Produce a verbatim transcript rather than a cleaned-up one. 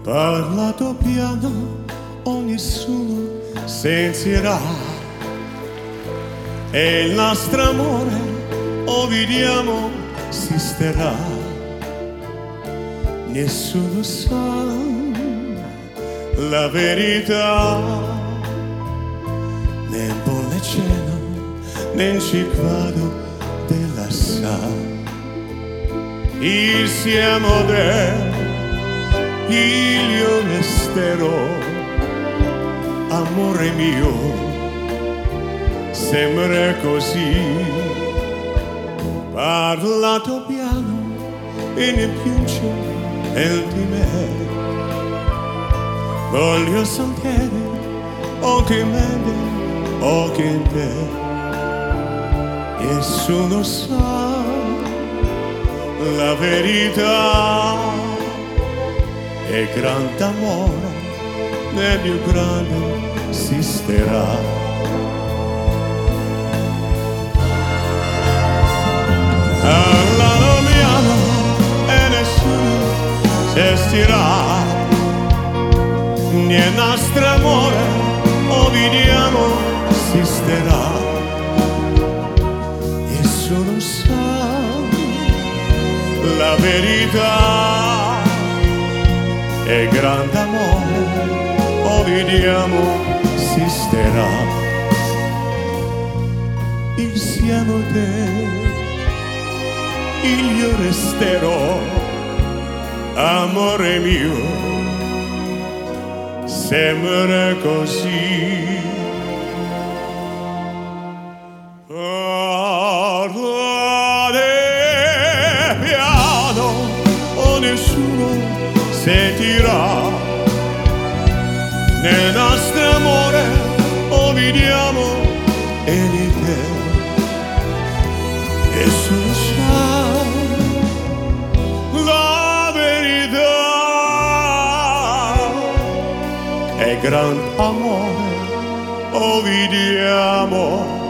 Parlato piano o nessuno sentirà, e il nostro amore o vediamo esisterà. Nessuno sa la verità, né buona cena né ci vado della sa. Il siamo del io resterò, amore mio, sembra così. Parlato piano e ne piange el di me, voglio sentire o che me o che te. Nessuno sa la verità, e grande amore nel più grande esisterà. Parlano piano e nessuno sentirà, né il nostro amore o vediamo esisterà. Nessuno sa la verità, e grande amore o vediamo esisterà. Insieme a te io resterò, amore mio, sembra così. Parlare piano o nessuno sentirà, nel nostro amore o vediamo e di te. Nessuno sa la verità, è grande amore o vediamo